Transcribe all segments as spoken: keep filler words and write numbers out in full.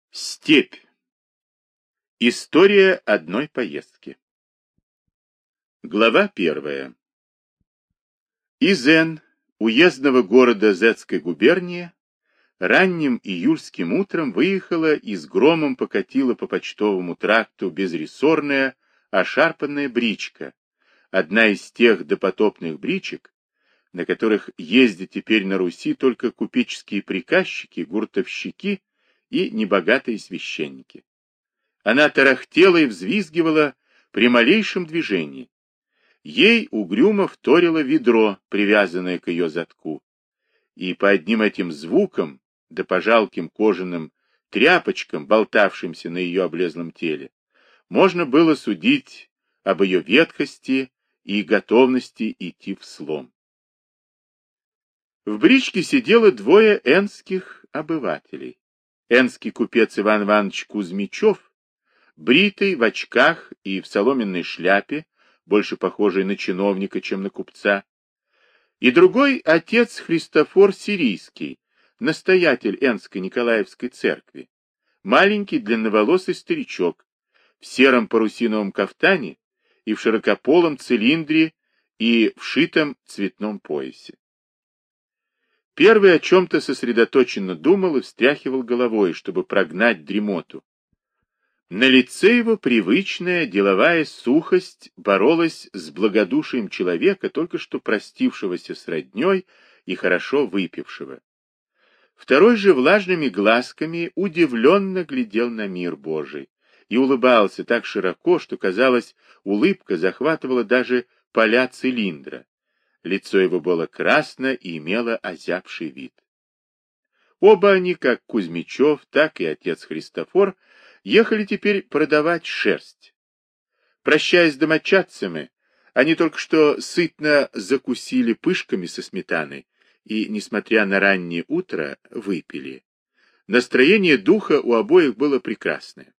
Степь. История одной поездки. Глава первая. Из Н, уездного города Зетской губернии, ранним июльским утром выехала и с громом покатила по почтовому тракту безрессорная, ошарпанная бричка, одна из тех допотопных бричек, на которых ездят теперь на Руси только купеческие приказчики, гуртовщики и небогатые священники. Она тарахтела и взвизгивала при малейшем движении. Ей угрюмо вторило ведро, привязанное к ее задку, и по одним этим звукам, да по жалким кожаным тряпочкам, болтавшимся на ее облезлом теле, можно было судить об ее ветхости и готовности идти вслом. В бричке сидело двое энских обывателей. Энский купец Иван Иванович Кузьмичев, бритый, в очках и в соломенной шляпе, больше похожий на чиновника, чем на купца, и другой отец Христофор Сирийский, настоятель Энской Николаевской церкви, маленький длинноволосый старичок в сером парусиновом кафтане и в широкополом цилиндре и вшитом цветном поясе. Первый о чем-то сосредоточенно думал и встряхивал головой, чтобы прогнать дремоту. На лице его привычная деловая сухость боролась с благодушием человека, только что простившегося с родней и хорошо выпившего. Второй же влажными глазками удивленно глядел на мир Божий и улыбался так широко, что, казалось, улыбка захватывала даже поля цилиндра. Лицо его было красно и имело озябший вид. Оба они, как Кузьмичев, так и отец Христофор, ехали теперь продавать шерсть. Прощаясь с домочадцами, они только что сытно закусили пышками со сметаной и, несмотря на раннее утро, выпили. Настроение духа у обоих было прекрасное.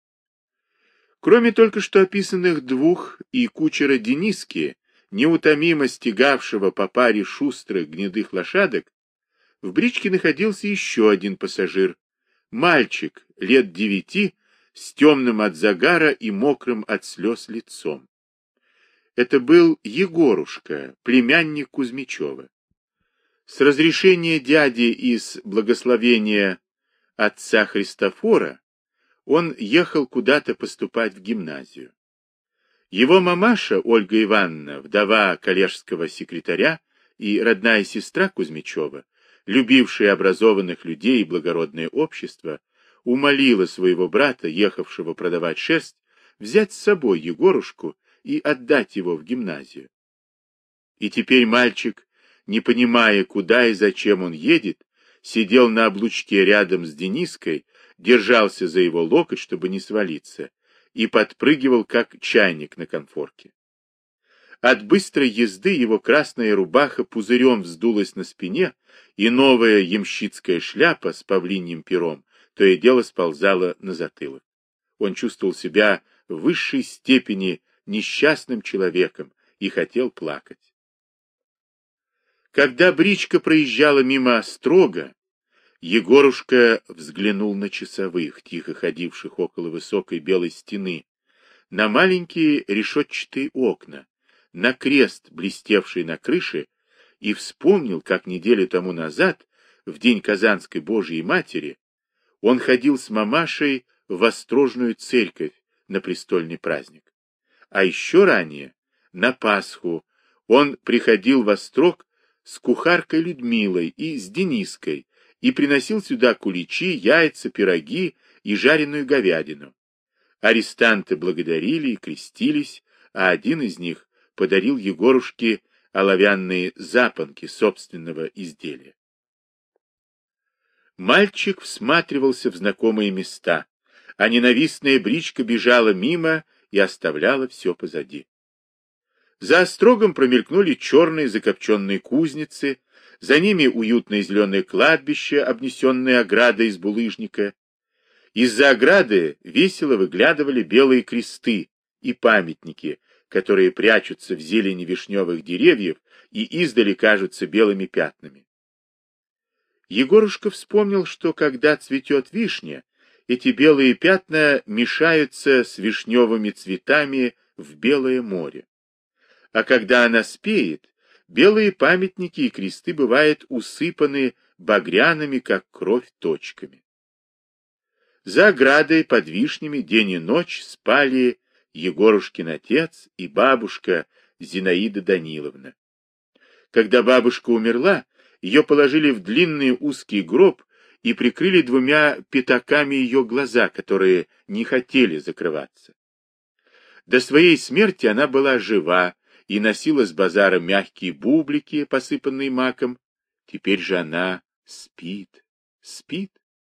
Кроме только что описанных двух и кучера Дениски, неутомимо стегавшего по паре шустрых гнедых лошадок, в бричке находился еще один пассажир, мальчик лет девяти, с темным от загара и мокрым от слез лицом. Это был Егорушка, племянник Кузьмичева. С разрешения дяди и с благословения отца Христофора он ехал куда-то поступать в гимназию. Его мамаша, Ольга Ивановна, вдова коллежского секретаря и родная сестра Кузьмичева, любившая образованных людей и благородное общество, умолила своего брата, ехавшего продавать шерсть, взять с собой Егорушку и отдать его в гимназию. И теперь мальчик, не понимая, куда и зачем он едет, сидел на облучке рядом с Дениской, держался за его локоть, чтобы не свалиться, и подпрыгивал, как чайник на конфорке. От быстрой езды его красная рубаха пузырем вздулась на спине, и новая ямщицкая шляпа с павлиньим пером то и дело сползала на затылок. Он чувствовал себя в высшей степени несчастным человеком и хотел плакать. Когда бричка проезжала мимо острога, Егорушка взглянул на часовых, тихо ходивших около высокой белой стены, на маленькие решетчатые окна, на крест, блестевший на крыше, и вспомнил, как неделю тому назад, в день Казанской Божией Матери, он ходил с мамашей в Острожную церковь на престольный праздник. А еще ранее, на Пасху, он приходил в Острог с кухаркой Людмилой и с Дениской, и приносил сюда куличи, яйца, пироги и жареную говядину. Арестанты благодарили и крестились, а один из них подарил Егорушке оловянные запонки собственного изделия. Мальчик всматривался в знакомые места, а ненавистная бричка бежала мимо и оставляла все позади. За острогом промелькнули черные закопченные кузницы, за ними уютное зеленое кладбище, обнесенное оградой из булыжника. Из-за ограды весело выглядывали белые кресты и памятники, которые прячутся в зелени вишневых деревьев и издали кажутся белыми пятнами. Егорушка вспомнил, что когда цветет вишня, эти белые пятна мешаются с вишневыми цветами в белое море. А когда она спеет, белые памятники и кресты бывают усыпаны багряными, как кровь, точками. За оградой под вишнями день и ночь спали Егорушкин отец и бабушка Зинаида Даниловна. Когда бабушка умерла, ее положили в длинный узкий гроб и прикрыли двумя пятаками ее глаза, которые не хотели закрываться. До своей смерти она была жива и носила с базара мягкие бублики, посыпанные маком. Теперь же она спит, спит.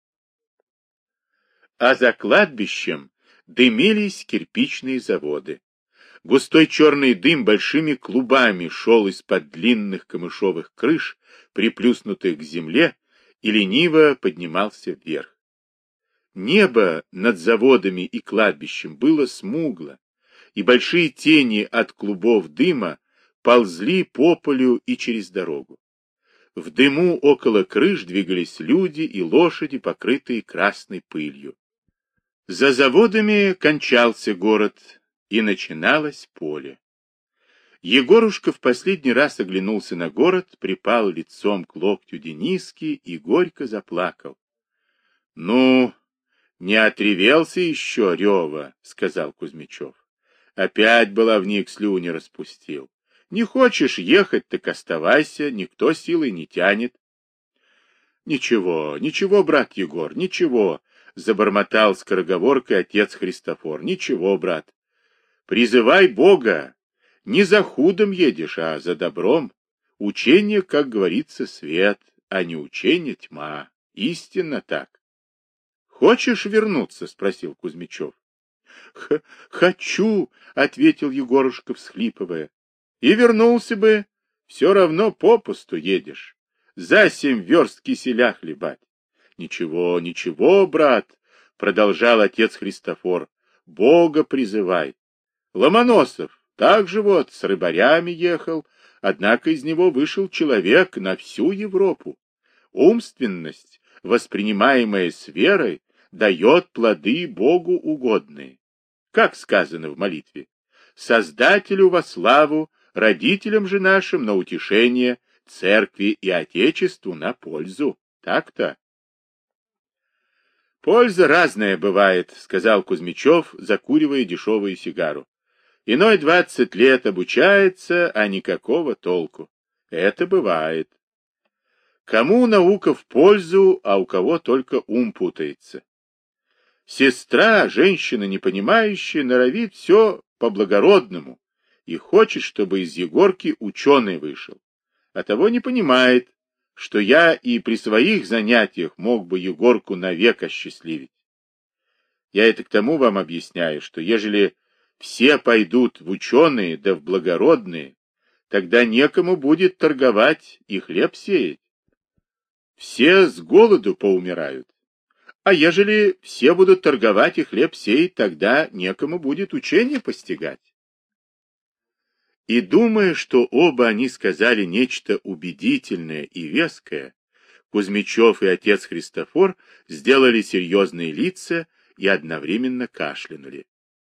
А за кладбищем дымились кирпичные заводы. Густой черный дым большими клубами шел из-под длинных камышовых крыш, приплюснутых к земле, и лениво поднимался вверх. Небо над заводами и кладбищем было смугло, и большие тени от клубов дыма ползли по полю и через дорогу. В дыму около крыш двигались люди и лошади, покрытые красной пылью. За заводами кончался город, и начиналось поле. Егорушка в последний раз оглянулся на город, припал лицом к локтю Дениски и горько заплакал. — Ну, не отревелся еще, Рева, — сказал Кузьмичев. Опять баловник слюни распустил. Не хочешь ехать, так оставайся, никто силой не тянет. — Ничего, ничего, брат Егор, ничего, — забормотал скороговоркой отец Христофор. — Ничего, брат. Призывай Бога. Не за худом едешь, а за добром. Учение, как говорится, свет, а не учение тьма. Истинно так. — Хочешь вернуться? — спросил Кузьмичев. — Хочу, — ответил Егорушка, всхлипывая. — И вернулся бы. Все равно попусту едешь. За семь верст киселя хлебать. — Ничего, ничего, брат, — продолжал отец Христофор. — Бога призывай. Ломоносов так же вот с рыбарями ехал, однако из него вышел человек на всю Европу. Умственность, воспринимаемая с верой, дает плоды Богу угодные. Как сказано в молитве: Создателю во славу, родителям же нашим на утешение, церкви и отечеству на пользу. Так-то. Польза разная бывает, сказал Кузьмичев, закуривая дешевую сигару. Иной двадцать лет обучается, а никакого толку. Это бывает. Кому наука в пользу, а у кого только ум путается. Сестра, женщина непонимающая, норовит все по-благородному и хочет, чтобы из Егорки ученый вышел. А того не понимает, что я и при своих занятиях мог бы Егорку навек осчастливить. Я это к тому вам объясняю, что ежели все пойдут в ученые да в благородные, тогда некому будет торговать и хлеб сеять. Все с голоду поумирают. А ежели все будут торговать и хлеб сеять, тогда некому будет учение постигать. И думая, что оба они сказали нечто убедительное и веское, Кузьмичев и отец Христофор сделали серьезные лица и одновременно кашлянули.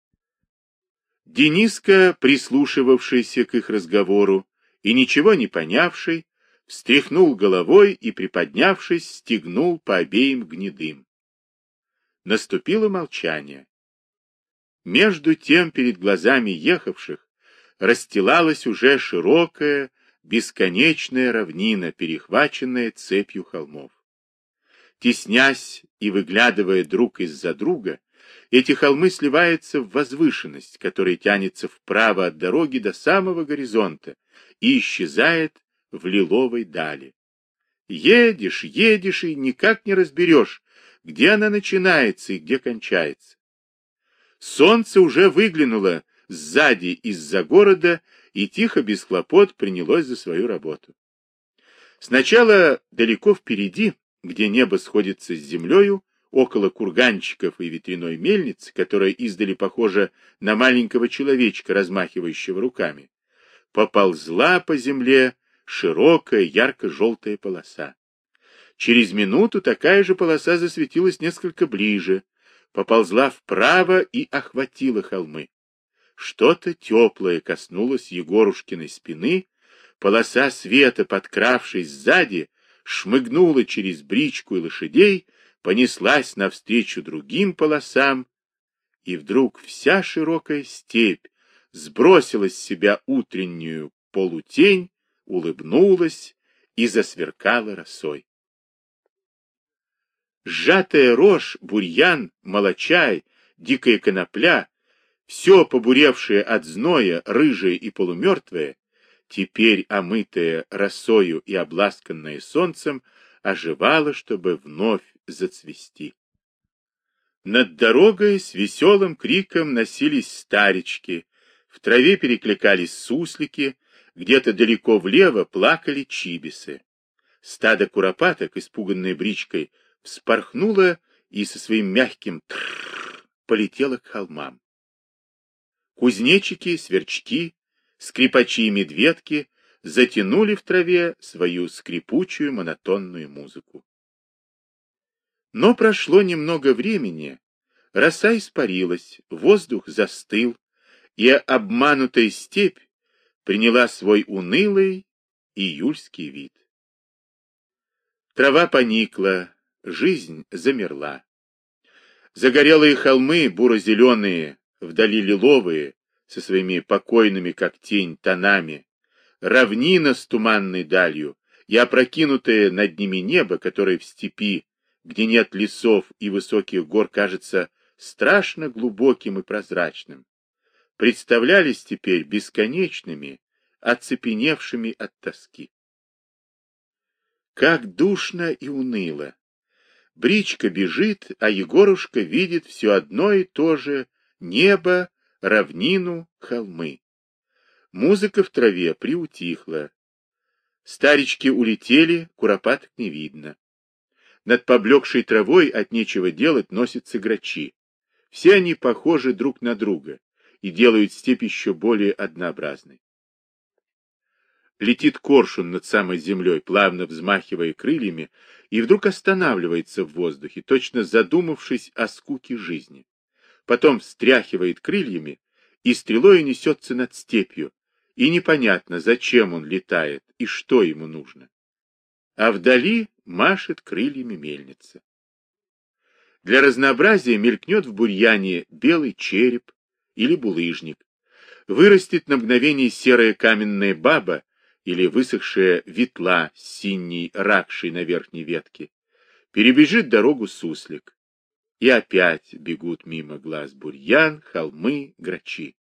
Дениска, прислушивавшийся к их разговору и ничего не понявший, встряхнул головой и, приподнявшись, стегнул по обеим гнедым. Наступило молчание. Между тем перед глазами ехавших расстилалась уже широкая, бесконечная равнина, перехваченная цепью холмов. Теснясь и выглядывая друг из-за друга, эти холмы сливаются в возвышенность, которая тянется вправо от дороги до самого горизонта и исчезает в лиловой дали. Едешь, едешь и никак не разберешь, где она начинается и где кончается. Солнце уже выглянуло сзади из-за города и тихо, без хлопот, принялось за свою работу. Сначала далеко впереди, где небо сходится с землею, около курганчиков и ветряной мельницы, которая издали похожа на маленького человечка, размахивающего руками, поползла по земле широкая ярко-желтая полоса. Через минуту такая же полоса засветилась несколько ближе, поползла вправо и охватила холмы. Что-то теплое коснулось Егорушкиной спины, полоса света, подкравшись сзади, шмыгнула через бричку и лошадей, понеслась навстречу другим полосам, и вдруг вся широкая степь сбросила с себя утреннюю полутень, улыбнулась и засверкала росой. Сжатая рожь, бурьян, молочай, дикая конопля, все побуревшее от зноя, рыжее и полумертвое, теперь омытое росою и обласканное солнцем, оживало, чтобы вновь зацвести. Над дорогой с веселым криком носились старички, в траве перекликались суслики, где-то далеко влево плакали чибисы. Стадо куропаток, испуганное бричкой, вспорхнуло и со своим мягким трррр полетело к холмам. Кузнечики, сверчки, скрипачи и медведки затянули в траве свою скрипучую монотонную музыку. Но прошло немного времени, роса испарилась, воздух застыл, и обманутая степь приняла свой унылый июльский вид. Трава поникла, жизнь замерла. Загорелые холмы, буро-зеленые, вдали лиловые, со своими покойными, как тень, тонами, равнина с туманной далью и опрокинутое над ними небо, которое в степи, где нет лесов и высоких гор, кажется страшно глубоким и прозрачным, представлялись теперь бесконечными, оцепеневшими от тоски. Как душно и уныло! Бричка бежит, а Егорушка видит все одно и то же — небо, равнину, холмы. Музыка в траве приутихла. Старички улетели, куропаток не видно. Над поблекшей травой от нечего делать носятся грачи. Все они похожи друг на друга и делают степь еще более однообразной. Летит коршун над самой землей, плавно взмахивая крыльями, и вдруг останавливается в воздухе, точно задумавшись о скуке жизни. Потом встряхивает крыльями и стрелой несется над степью, и непонятно, зачем он летает и что ему нужно. А вдали машет крыльями мельница. Для разнообразия мелькнет в бурьяне белый череп или булыжник. Вырастет на мгновение серая каменная баба или высохшая ветла с синей ракшей на верхней ветке. Перебежит дорогу суслик. И опять бегут мимо глаз бурьян, холмы, грачи.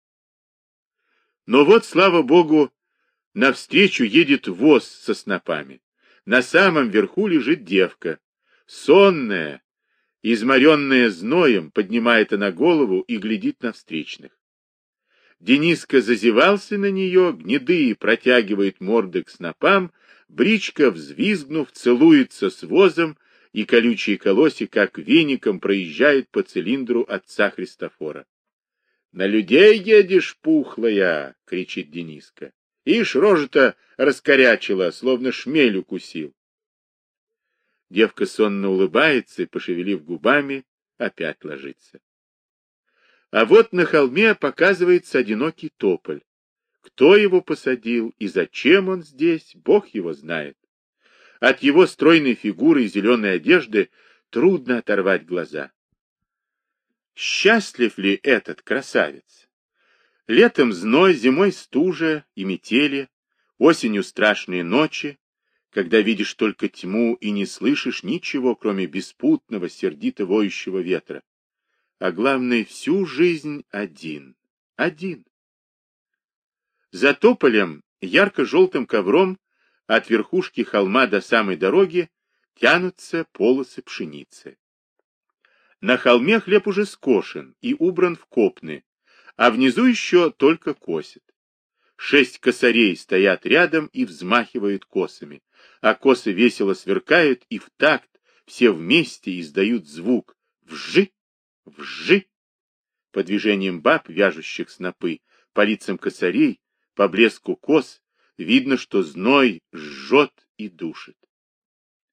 Но вот, слава богу, навстречу едет воз со снопами. На самом верху лежит девка. Сонная, изморенная зноем, поднимает она голову и глядит на встречных. Дениска зазевался на нее, гнедые протягивает морды к снопам, бричка, взвизгнув, целуется с возом, и колючие колоси, как веником, проезжает по цилиндру отца Христофора. — На людей едешь, пухлая! — кричит Дениска. — Ишь, рожа-то раскорячила, словно шмель укусил. Девка сонно улыбается и, пошевелив губами, опять ложится. А вот на холме показывается одинокий тополь. Кто его посадил и зачем он здесь, Бог его знает. От его стройной фигуры и зеленой одежды трудно оторвать глаза. Счастлив ли этот красавец? Летом зной, зимой стужа и метели, осенью страшные ночи, когда видишь только тьму и не слышишь ничего, кроме беспутного, сердито воющего ветра. А главное, всю жизнь один, один. За тополем, ярко-желтым ковром, от верхушки холма до самой дороги тянутся полосы пшеницы. На холме хлеб уже скошен и убран в копны, а внизу еще только косят. Шесть косарей стоят рядом и взмахивают косами, а косы весело сверкают и в такт все вместе издают звук «вжи, вжи». По движениям баб, вяжущих снопы, по лицам косарей, по блеску кос, видно, что зной жжет и душит.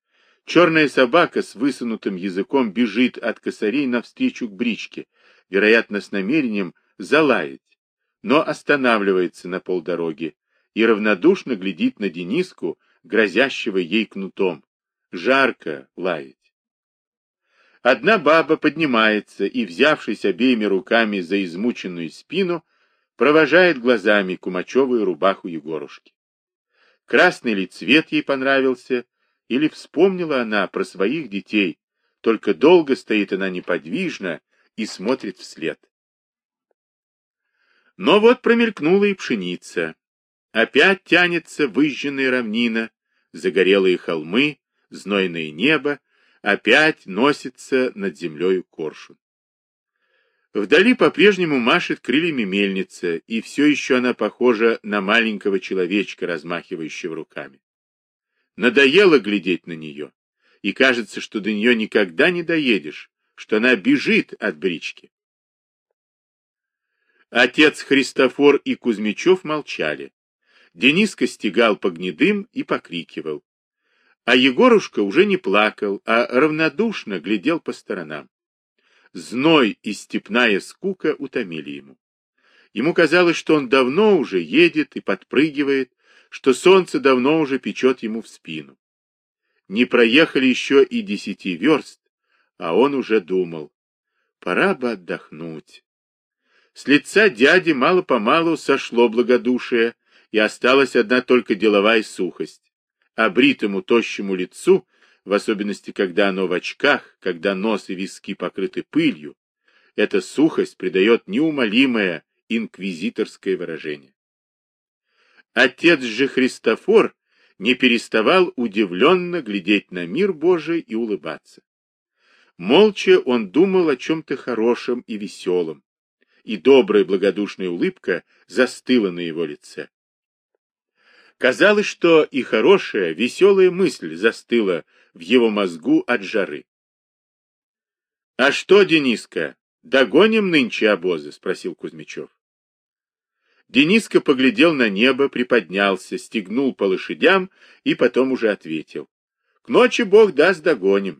Черная собака с высунутым языком бежит от косарей навстречу к бричке, вероятно, с намерением залаять, но останавливается на полдороги и равнодушно глядит на Дениску, грозящего ей кнутом. Жарко лаять. Одна баба поднимается и, взявшись обеими руками за измученную спину, провожает глазами кумачевую рубаху Егорушки. Красный ли цвет ей понравился, или вспомнила она про своих детей, только долго стоит она неподвижно и смотрит вслед. Но вот промелькнула и пшеница. Опять тянется выжженная равнина, загорелые холмы, знойное небо, опять носится над землею коршун. Вдали по-прежнему машет крыльями мельница, и все еще она похожа на маленького человечка, размахивающего руками. Надоело глядеть на нее, и кажется, что до нее никогда не доедешь, что она бежит от брички. Отец Христофор и Кузьмичев молчали. Дениска стегал по гнедым и покрикивал. А Егорушка уже не плакал, а равнодушно глядел по сторонам. Зной и степная скука утомили ему. Ему казалось, что он давно уже едет и подпрыгивает, что солнце давно уже печет ему в спину. Не проехали еще и десяти верст, а он уже думал, пора бы отдохнуть. С лица дяди мало-помалу сошло благодушие, и осталась одна только деловая сухость. А бритому тощему лицу, в особенности, когда оно в очках, когда нос и виски покрыты пылью, эта сухость придает неумолимое инквизиторское выражение. Отец же Христофор не переставал удивленно глядеть на мир Божий и улыбаться. Молча он думал о чем-то хорошем и веселом, и добрая благодушная улыбка застыла на его лице. Казалось, что и хорошая, веселая мысль застыла в его мозгу от жары. — А что, Дениска, догоним нынче обозы? — спросил Кузьмичев. Дениска поглядел на небо, приподнялся, стегнул по лошадям и потом уже ответил. — К ночи Бог даст, догоним.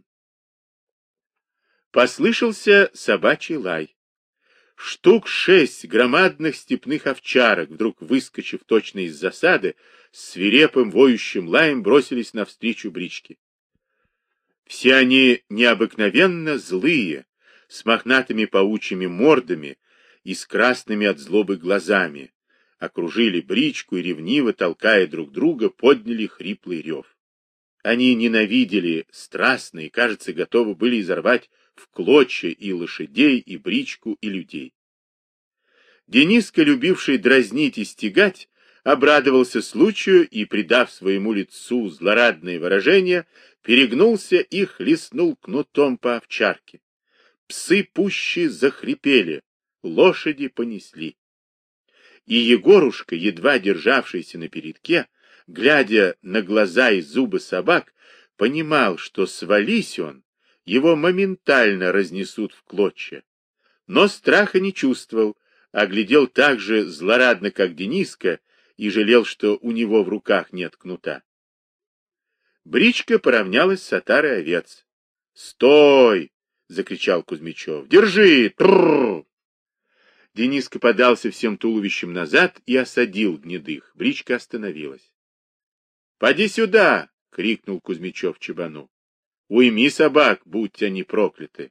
Послышался собачий лай. Штук шесть громадных степных овчарок, вдруг выскочив точно из засады, с свирепым воющим лаем бросились навстречу бричке. Все они необыкновенно злые, с мохнатыми паучьими мордами и с красными от злобы глазами, окружили бричку и, ревниво толкая друг друга, подняли хриплый рев. Они ненавидели страстно и, кажется, готовы были изорвать в клочья и лошадей, и бричку, и людей. Дениска, любивший дразнить и стегать, обрадовался случаю и, придав своему лицу злорадное выражение, перегнулся и хлестнул кнутом по овчарке. Псы пуще захрипели, лошади понесли. И Егорушка, едва державшийся на передке, глядя на глаза и зубы собак, понимал, что свались он, его моментально разнесут в клочья. Но страха не чувствовал, а глядел так же злорадно, как Дениска, и жалел, что у него в руках нет кнута. Бричка поравнялась с отарой овец. «Стой!» — закричал Кузьмичев. «Держи! Трррр!» Дениска подался всем туловищем назад и осадил гнедых. Бричка остановилась. «Поди сюда!» — крикнул Кузьмичев Чебану. «Уйми собак, будь они прокляты!»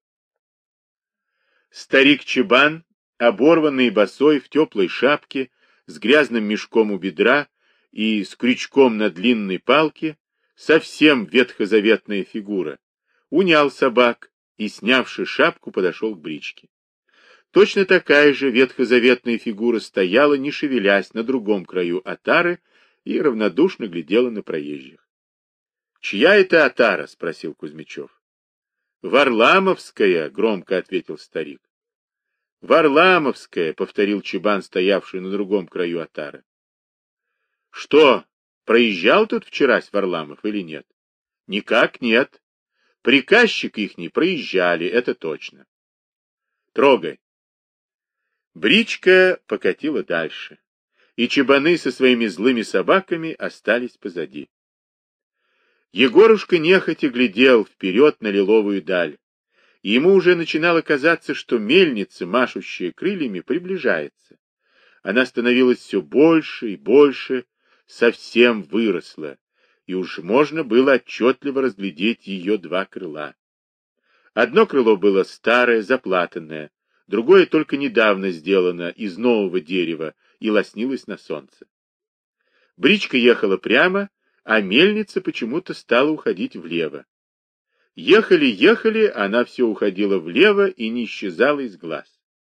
Старик Чебан, оборванный босой в теплой шапке, с грязным мешком у бедра и с крючком на длинной палке, совсем ветхозаветная фигура, унял собак и, снявши шапку, подошел к бричке. Точно такая же ветхозаветная фигура стояла, не шевелясь, на другом краю отары и равнодушно глядела на проезжих. — Чья это отара? — спросил Кузьмичев. — Варламовская, — громко ответил старик. — Варламовская, — повторил Чебан, стоявший на другом краю отары. — Что, проезжал тут вчерась Варламов или нет? — Никак нет. Приказчик их не проезжали, это точно. — Трогай. Бричка покатила дальше, и Чебаны со своими злыми собаками остались позади. Егорушка нехотя глядел вперед на лиловую даль, и ему уже начинало казаться, что мельница, машущая крыльями, приближается. Она становилась все больше и больше, совсем выросла, и уж можно было отчетливо разглядеть ее два крыла. Одно крыло было старое, заплатанное, другое только недавно сделано из нового дерева и лоснилось на солнце. Бричка ехала прямо, а мельница почему-то стала уходить влево. Ехали, ехали, она все уходила влево и не исчезала из глаз.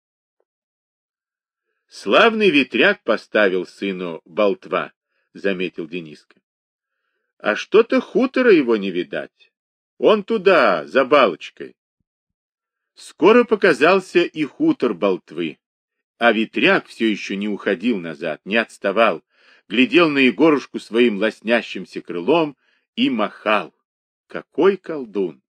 Славный ветряк поставил сыну болтва, заметил Дениска. А что-то хутора его не видать. Он туда, за балочкой. Скоро показался и хутор болтвы, а ветряк все еще не уходил назад, не отставал, глядел на Егорушку своим лоснящимся крылом и махал. Какой колдун!